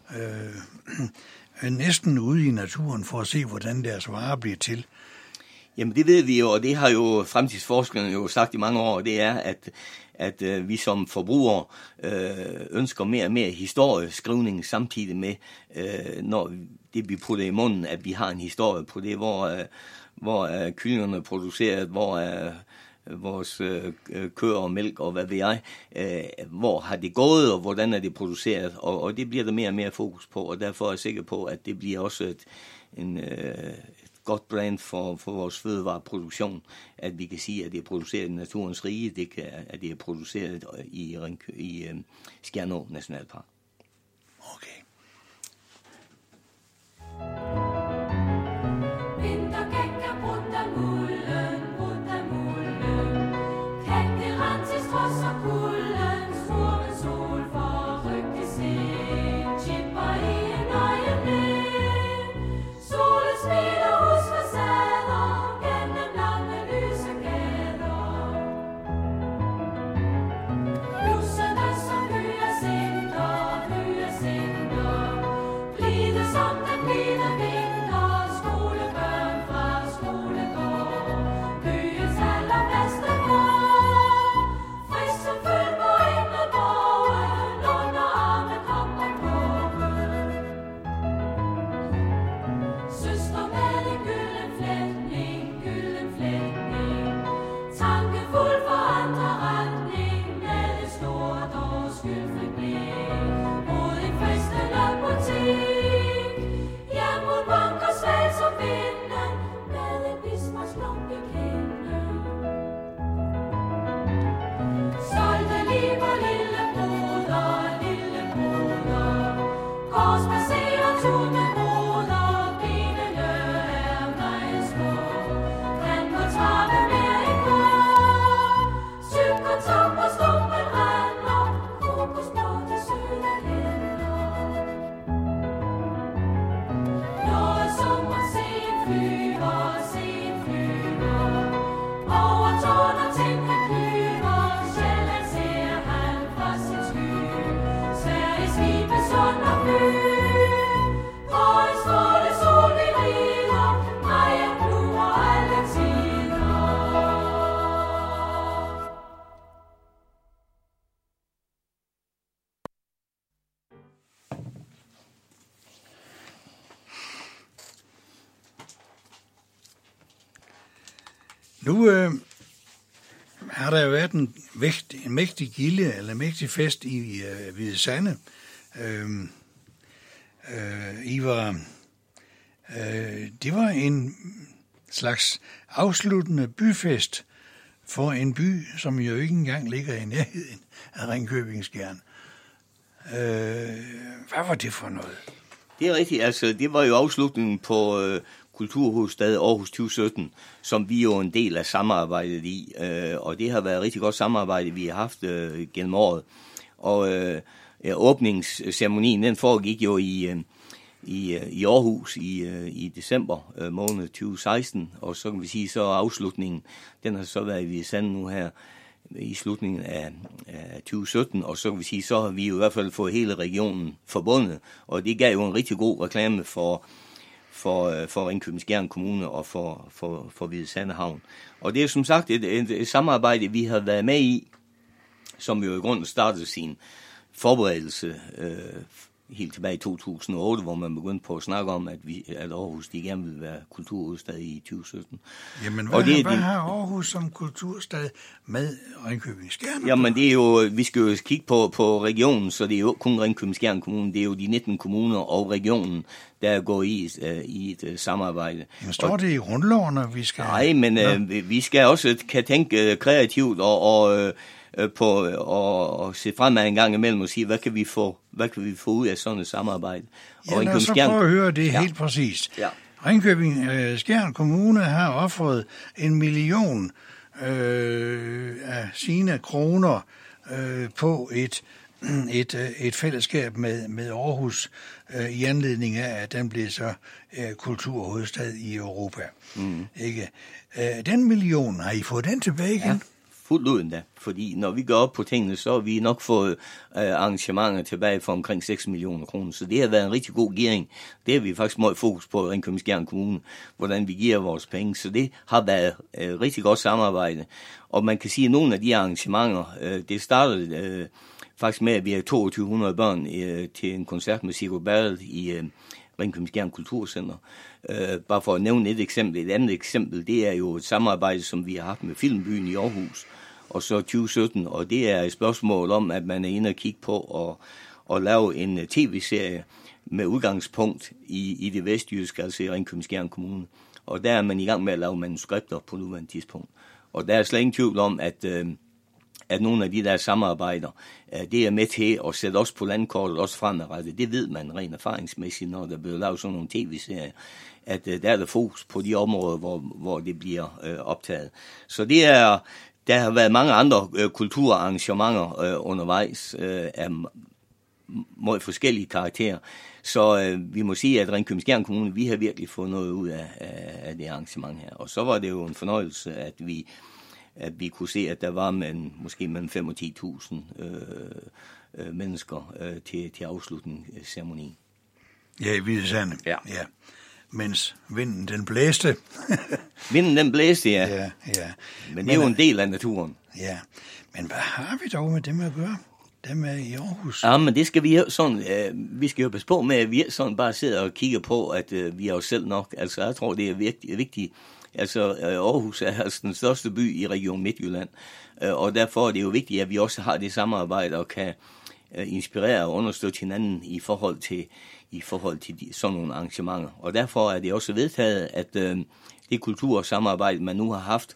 øh, næsten ude i naturen for at se, hvordan deres varer bliver til.
Jamen det ved vi jo, og det har jo fremtidsforskerne jo sagt i mange år, det er, at, at øh, vi som forbrugere øh, ønsker mere og mere historieskrivning samtidig med, øh, når det bliver puttet i munden, at vi har en historie på det, hvor, øh, hvor er kyllingerne er produceret, hvor er vores øh, køer og mælk og hvad ved jeg, øh, hvor har det gået, og hvordan er det produceret, og, og det bliver der mere og mere fokus på, og derfor er jeg sikker på, at det bliver også et, en, øh, et godt brand for, for vores fødevareproduktion, at vi kan sige, at det er produceret i naturens rige, det kan, at det er produceret i, i, i øh, Skjern Å Nationalpark.
Okay.
Frisk som følger
Nu øh, har der jo været en, vægt, en mægtig gilde, eller en mægtig fest i øh, Hvide Sande. Øh, øh, I var, øh, det var en slags afsluttende byfest for en by, som jo ikke engang ligger i nærheden af Ringkøbing-Skjern. Øh, hvad var det for noget?
Det er rigtigt. Altså, det var jo afslutningen på øh, Kulturhovedstad Aarhus tyve sytten, som vi jo er en del af samarbejdet i. Øh, og det har været et rigtig godt samarbejde, vi har haft øh, gennem året. Og øh, ja, åbningsceremonien, den foregik jo i, øh, i, øh, i Aarhus i, øh, i december øh, måned tyve seksten. Og så kan vi sige, så afslutningen, den har så været i Hvide Sande nu her i slutningen af, af tyve sytten, og så kan vi sige, så har vi jo i hvert fald fået hele regionen forbundet, og det gav jo en rigtig god reklame for, for, for Ringkøbing-Skjern Kommune og for, for, for Hvide Sande Havn. Og det er som sagt et, et, et samarbejde, vi har været med i, som jo i grunden startede sin forberedelse øh, helt tilbage i to tusind og otte, hvor man begyndte på at snakke om, at, vi, at Aarhus de gerne ville være kulturhovedstad i tyve sytten.
Jamen, hvad,
og det,
hvad
det,
har Aarhus som kulturstad med Ringkøbing-Skjern?
Jamen, det er jo, vi skal jo kigge på, på regionen, så det er jo kun Ringkøbing-Skjern Kommune, det er jo de nitten kommuner og regionen, der går i, uh, i et uh, samarbejde.
Men står det i grundloven, når vi skal...
Nej, men uh, vi skal også kan tænke uh, kreativt og... og uh, på og, og se fremad en gang imellem og sige, hvad kan vi få, hvad kan vi få ud af sådan et samarbejde?
Ja, og lad os så prøve at høre det
ja.
helt præcist.
Ja.
Ringkøbing-Skjern Kommune har offret en million øh, af sine kroner øh, på et, et, et fællesskab med, med Aarhus øh, i anledning af, at den blev så øh, kulturhovedstad i Europa. Mm. Ikke? Øh, den million, har I fået den tilbage igen?
Ja. Fuldt ud endda, fordi når vi går op på tingene, så har vi nok fået øh, arrangementer tilbage for omkring seks millioner kroner, så det har været en rigtig god gearing. Det har vi faktisk meget fokus på i Ringkøbing-Skjern Kommune, hvordan vi giver vores penge, så det har været øh, rigtig godt samarbejde. Og man kan sige, at nogle af de arrangementer, øh, det startede øh, faktisk med, at vi har toogtyve hundrede børn øh, til en koncert med Sigurd Barrett i øh, Ringkøbing-Skjern Kulturcenter. Uh, bare for at nævne et eksempel. Et andet eksempel, det er jo et samarbejde, som vi har haft med Filmbyen i Aarhus, og så tyve sytten, og det er et spørgsmål om, at man er inde og kigge på og, og lave en tv-serie med udgangspunkt i, i det vestjyske, altså i Ringkøbing-Skjern Kommune. Og der er man i gang med at lave manuskripter på nuværende tidspunkt. Og der er slet ingen tvivl om, at, øh, at nogle af de der samarbejder, øh, det er med til at sætte os på landkortet, også fremadrettet. Det ved man rent erfaringsmæssigt, når der bliver lavet sådan nogle tv-serier, at øh, der er der fokus på de områder, hvor, hvor det bliver øh, optaget. Så det er... Der har været mange andre øh, kulturarrangementer øh, undervejs øh, af meget forskellige karakterer. Så øh, vi må sige, at Ringkøbing-Skjern Kommune, vi har virkelig fået noget ud af, af, af det arrangement her. Og så var det jo en fornøjelse, at vi, at vi kunne se, at der var man, måske mellem fem og ti tusind øh, øh, mennesker øh, til, til afslutningsceremonien.
Ja, i Hvide Sande.
Ja.
ja. Mens vinden den blæste.
Vinden den blæste, ja.
ja, ja.
Men det Men, er jo en del af naturen.
Ja, men hvad har vi dog med dem at gøre? Dem er i Aarhus.
Ja, men det skal vi jo sådan, øh, vi skal jo passe på med, at vi sådan bare sidder og kigger på, at øh, vi er jo selv nok. Altså, jeg tror, det er vigtigt. vigtigt. Altså, øh, Aarhus er altså den største by i Region Midtjylland, øh, og derfor er det jo vigtigt, at vi også har det samarbejde og kan øh, inspirere og understøtte hinanden i forhold til i forhold til de, sådan nogle arrangementer. Og derfor er det også vedtaget, at øh, det kultursamarbejde, man nu har haft,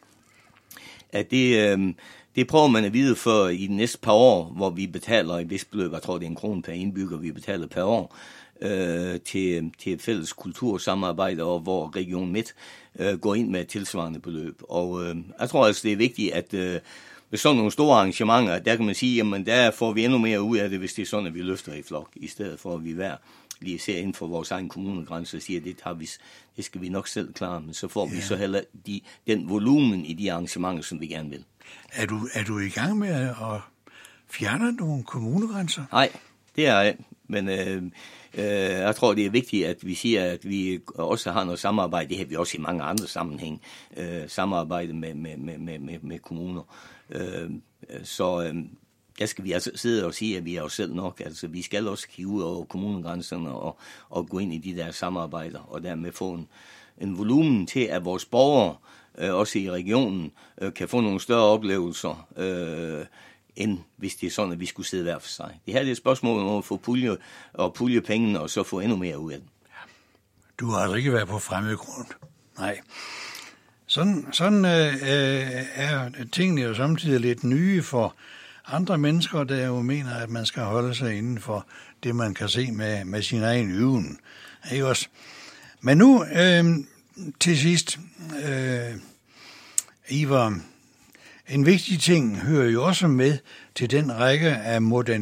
at det, øh, det prøver man at vide for i de næste par år, hvor vi betaler et vist beløb, jeg tror det er en krone per indbygger, vi betaler per år, øh, til, til et fælles kultursamarbejde, og hvor Region Midt øh, går ind med et tilsvarende beløb. Og øh, jeg tror altså, det er vigtigt, at øh, med sådan nogle store arrangementer, der kan man sige, jamen der får vi endnu mere ud af det, hvis det er sådan, at vi løfter i flok, i stedet for at vi hver lige ser inden for vores egen kommunegrænse og siger, at det, har vi, det skal vi nok selv klare, men så får ja. vi så heller de, den volumen i de arrangementer, som vi gerne vil.
Er du, er du i gang med at fjerne nogle kommunegrænser?
Nej, det er jeg, men øh, øh, jeg tror, det er vigtigt, at vi siger, at vi også har noget samarbejde, det har vi også i mange andre sammenhæng, øh, samarbejde med, med, med, med, med kommuner. Øh, så øh, der skal vi altså sidde og sige, at vi er jo selv nok. Altså, vi skal også kigge ud over kommunegrænserne og, og gå ind i de der samarbejder, og dermed få en, en volumen til, at vores borgere, øh, også i regionen, øh, kan få nogle større oplevelser, øh, end hvis det er sådan, at vi skulle sidde hver for sig. Det her det er et spørgsmål om at få pulje og pulje pengene, og så få endnu mere ud af dem.
Du har altså ikke været på fremmed grund. Nej. Sådan, sådan øh, er tingene jo samtidig lidt nye for andre mennesker, der jo mener, at man skal holde sig inden for det, man kan se med, med sin egen øven. Ikke også? Men nu øh, til sidst, øh, Ivar, en vigtig ting hører jo også med til den række af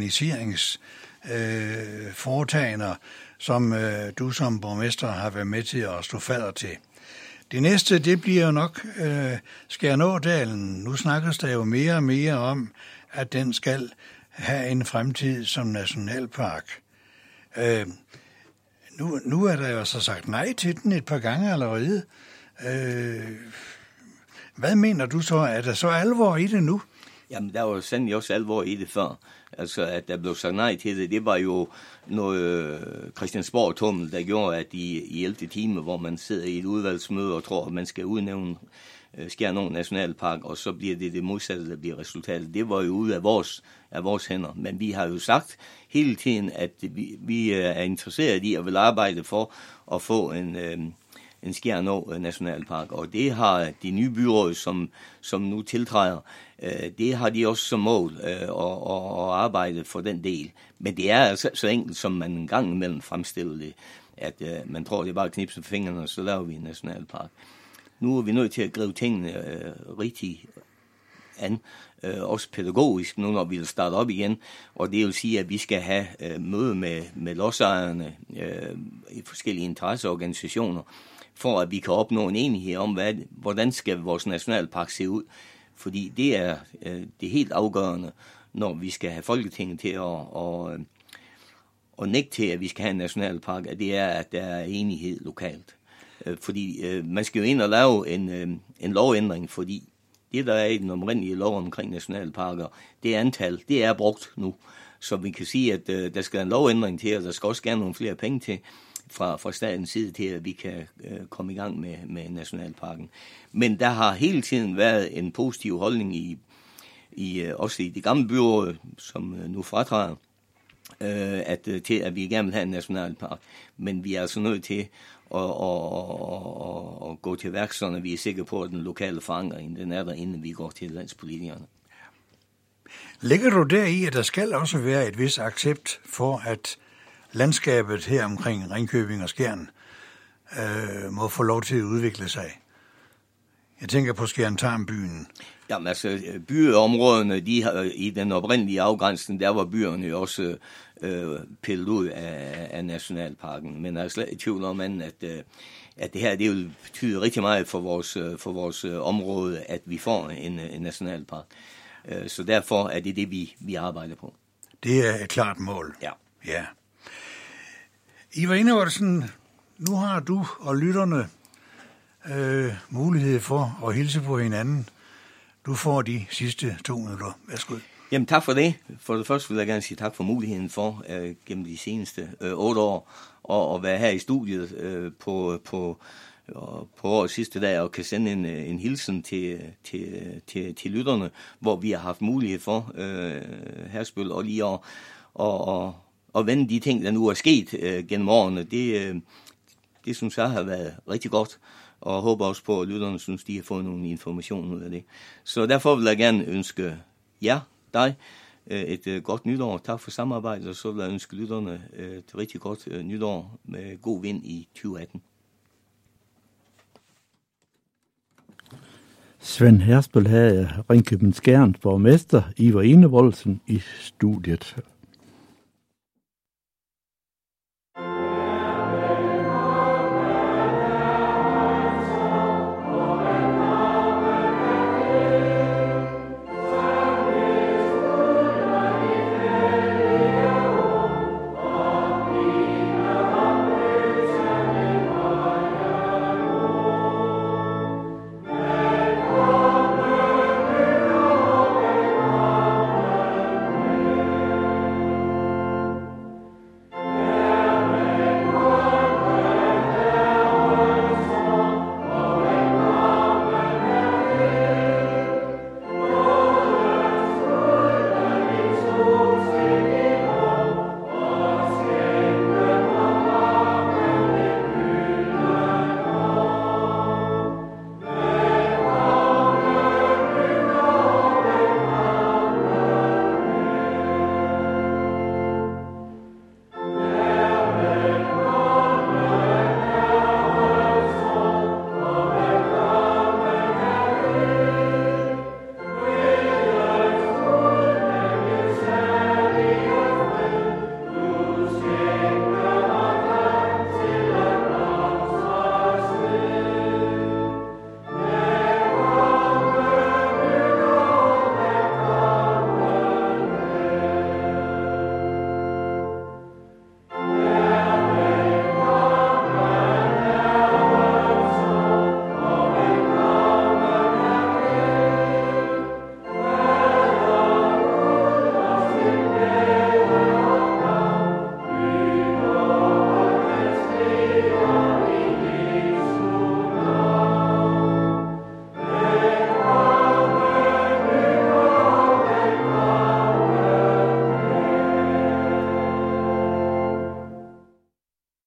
moderniseringsforetagender, øh, som øh, du som borgmester har været med til at stå fadder til. Det næste, det bliver jo nok øh, Skjernådalen. Nu snakkes der jo mere og mere om, at den skal have en fremtid som nationalpark. Øh, nu, nu er der jo så sagt nej til den et par gange allerede. Øh, hvad mener du så? Er der så alvor i det nu?
Jamen, der var jo sandelig også alvor i det før. Altså, at der blev sagt nej til det, det var jo noget Christiansborg-tummel, der gjorde, at i, i ellevte time, hvor man sidder i et udvalgsmøde og tror, at man skal udnævne uh, Skjernå Nationalpark, og så bliver det det modsatte, der bliver resultatet. Det var jo ude af vores, af vores hænder. Men vi har jo sagt hele tiden, at vi, vi er interesseret i at vil arbejde for at få en... Uh, en Skjernå Nationalpark, og det har de nye byråd, som, som nu tiltræder, øh, det har de også som mål øh, at, at arbejde for den del. Men det er altså så enkelt, som man en gang imellem fremstiller det, at øh, man tror, det er bare at knipse med fingrene, og så laver vi en nationalpark. Nu er vi nødt til at gribe tingene øh, rigtig an, øh, også pædagogisk, nu når vi vil starte op igen, og det vil sige, at vi skal have øh, møde med, med lodsejerne øh, i forskellige interesseorganisationer, for at vi kan opnå en enighed om, hvad, hvordan skal vores nationalpark se ud. Fordi det er øh, det er helt afgørende, når vi skal have Folketinget til at, og, og nægte til, at vi skal have en nationalpark, at det er, at der er enighed lokalt. Øh, fordi øh, man skal jo ind og lave en, øh, en lovændring, fordi det, der er i den oprindelige lov omkring nationalparker, det antal, det er brugt nu. Så vi kan sige, at øh, der skal en lovændring til, og der skal også gerne nogle flere penge til, fra, fra statens side til, at vi kan øh, komme i gang med, med nationalparken. Men der har hele tiden været en positiv holdning i, i øh, også i det gamle byråd, som øh, nu fratræder, øh, at, øh, til at vi gerne vil have en nationalpark. Men vi er altså nødt til at, at, at, at gå til værk, så vi er sikre på, at den lokale forankring, den er der, inden vi går til landspolitikerne.
Ligger du der i, at der skal også være et vis accept for, at landskabet her omkring Ringkøbing og Skjern øh, må få lov til at udvikle sig? Jeg tænker på Skjern-Tarm-byen.
Jamen altså, byområdene, de har, i den oprindelige afgrænsning, der var byerne jo også øh, pillet ud af, af nationalparken. Men jeg er slet i tvivl om, at, at det her, det vil betyde rigtig meget for vores, for vores område, at vi får en, en nationalpark. Så derfor er det det, vi, vi arbejder på.
Det er et klart mål.
Ja.
Ja. Ivar Enevoldsen, nu har du og lytterne øh, mulighed for at hilse på hinanden. Du får de sidste to minutter. Værsgo.
Jamen tak for det. For det første vil jeg gerne sige tak for muligheden for øh, gennem de seneste øh, otte år og at være her i studiet øh, på, på, øh, på årets sidste dag og kan sende en, en hilsen til, til, til, til lytterne, hvor vi har haft mulighed for øh, herspil og lige at og, og, og vende de ting, der nu er sket øh, gennem årene. Det, øh, det synes jeg har været rigtig godt. Og håber også på, at lytterne synes, de har fået nogle information ud af det. Så derfor vil jeg gerne ønske jer, dig, et godt nytår. Tak for samarbejdet, og så vil jeg ønske lytterne et rigtig godt nytår med god vind i tyve atten.
Svend Herspel havde Ringkøbing Skjern borgmester Ivar Enevoldsen i studiet.